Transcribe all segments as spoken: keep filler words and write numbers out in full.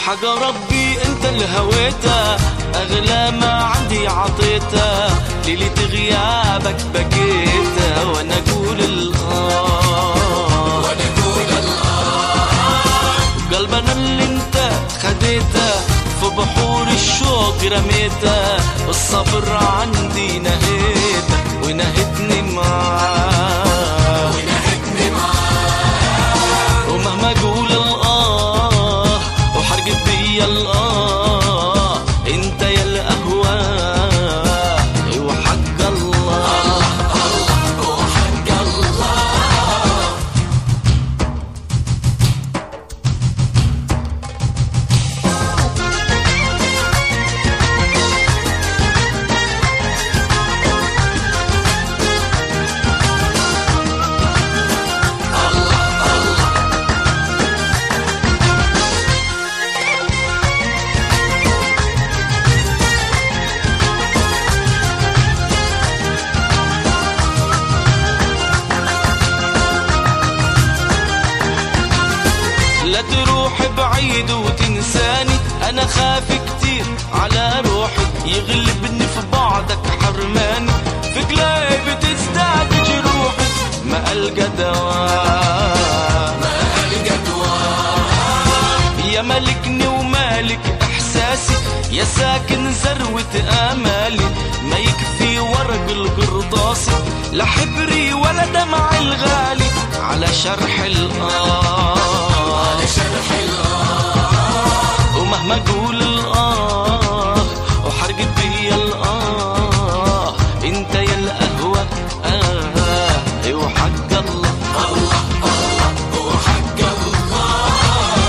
وحق ربي انت اللي هويته، اغلى ما عندي عطيته، ليلة غيابك بكيته، وانا اقول الآه وانا اقول الآه. قلبنا اللي انت خديته في بحور الشوق رميته، الصبر عندي نهيته ونهتني معاه ونهتني معاه. ومهما اقول الآه وحرقت بيا الآه، انت يا الأهواه وحق الله الله وحق الله. لا تروح بعيد وتنساني، انا خاف كتير على روحي، يغلبني في بعدك حرماني، في قلبي تزداد جروحي، ما القى دواء ما القى دواء. يا ملكني ومالك احساسي، يا ساكن ذروة امالي، ما يكفي ورق القرطاسي، لا حبري ولا دمع الغالي، على شرح الآه على شرح الآه. ومهما اقول الآه وحرقت بيا الآه، انت يا الأهوى آه وحق الله الله الله وحق الله.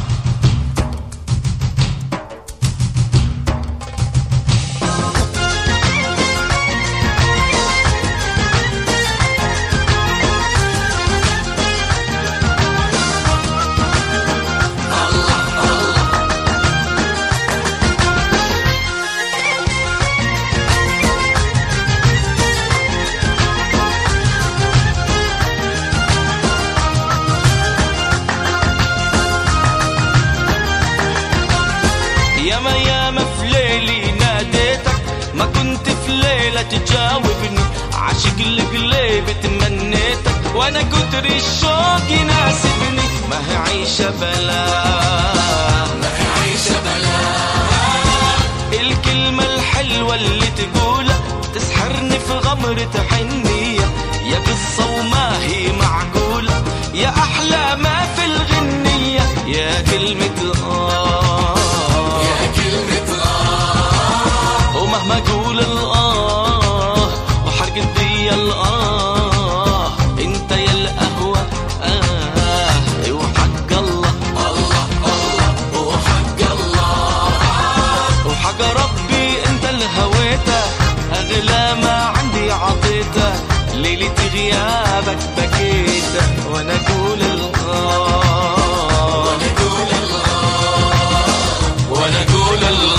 ياما ياما في ليلي ناديتك، ما كنت في ليلة تجاوبني، عاشق لقلبي تمنيتك، وانا كتر الشوق يناسبني، ما هي عيشة بلا ما هي عيشة بلا. الكلمة الحلوة اللي تقولها تسحرني في غمرة حنية، يا قصة وما هي معقولة، يا أحلى ما في الغنية، يا كلمة آه ومهما اقول الآه وحرقت بيا الآه، انت يا الأهوى آه وحق الله الله الله وحق الله. وحق ربي انت اللي هويته، اغلى ما عندي عطيته، ليلة غيابك بكيته، وانا اقول الآه وانا اقول الله وانا اقول الآه